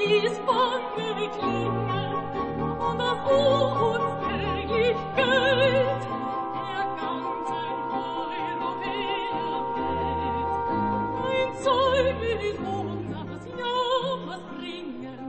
dies bange klingen und das uns täglich Geld der ganzen Europäer fällt. Ein Zeugnis unseres Jammers bringen